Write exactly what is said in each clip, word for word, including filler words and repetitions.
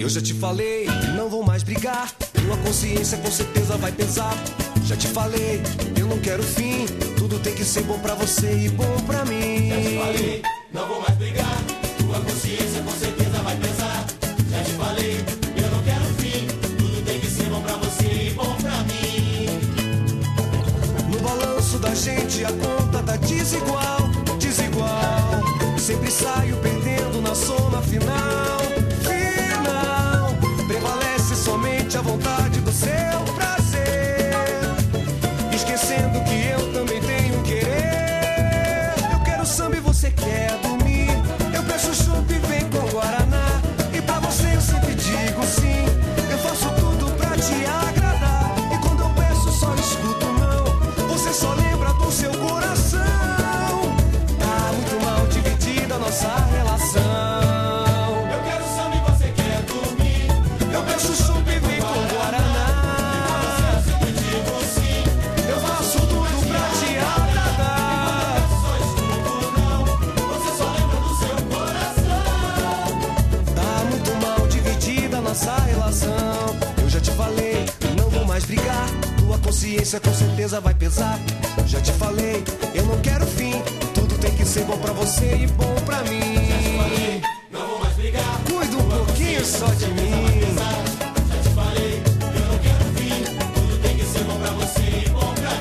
Eu já te falei, não vou mais brigar. Tua consciência com certeza vai pesar. Já te falei, eu não quero fim. Tudo tem que ser bom pra você e bom pra mim. Já te falei, não vou mais brigar. Tua consciência com certeza vai pesar. Já te falei, eu não quero fim. Tudo tem que ser bom pra você e bom pra mim. No balanço da gente a conta tá desigual, desigual. Sempre saio perdendo na soma final. Final, prevalece somente a vontade do seu prazer, esquecendo que eu também tenho querer. Eu quero samba e você quer dormir. Eu peço chopp e vem com guaraná. E pra você eu sempre digo sim. Eu faço tudo pra te agradar. E quando eu peço só escuto não. Você só lembra do seu coração. Tá muito mal dividida a nossa relação. Eu quero samba e você quer dormir. Eu peço chopp e vem com guaraná. Eu sempre digo sim. Eu faço tudo pra te agradar. Só escuto não. Você só lembra do seu coração. Tá muito mal dividida a nossa relação. Eu já te falei, não vou mais brigar. Tua consciência com certeza vai pesar. Já te falei, eu não quero fim. Tudo tem que ser bom pra você e bom pra mim. Não vou mais brigar. Cuida um pouquinho só de mim. Já te falei, eu não quero fim. Tudo tem que ser bom pra você e bom pra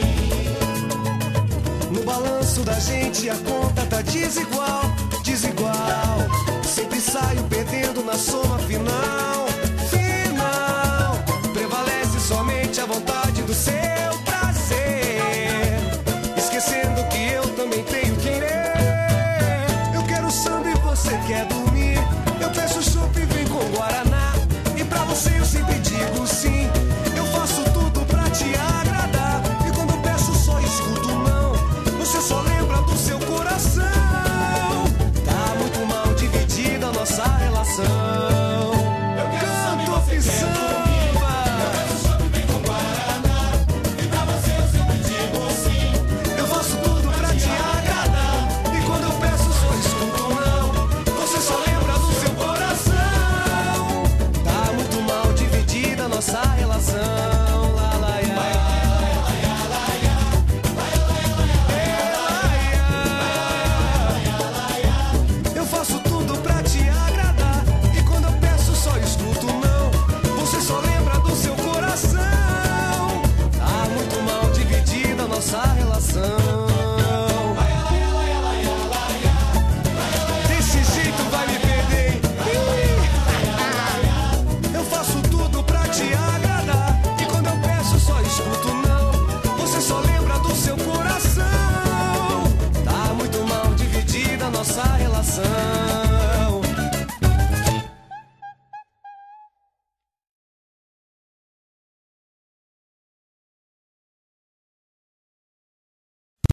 mim. No balanço da gente a conta tá desigual, desigual. Sempre saio perdendo na soma final. Final, prevalece somente a vontade do seu prazer, esquecendo que eu também tenho querer. Eu quero samba e você quer dormir. Eu peço chopp e vem com guaraná. E pra você eu sempre digo sim. Eu faço tudo pra te agradar. E quando eu peço só escuto não. Você só lembra do seu coração. Tá muito mal dividida a nossa relação. Eu quero samba e Canto você e quer dormir. Eu samba. peço chopp e vem com guaraná. E pra você eu sempre digo sim. Eu faço tudo pra te agradar. E quando eu peço só escuto não. Você só lembra do seu coração. Tá muito mal dividida a nossa relação. Lá, lá, ia. Eu faço tudo pra te agradar. E quando eu peço só escuto não. Você só lembra do seu coração. Tá muito mal dividida a nossa relação.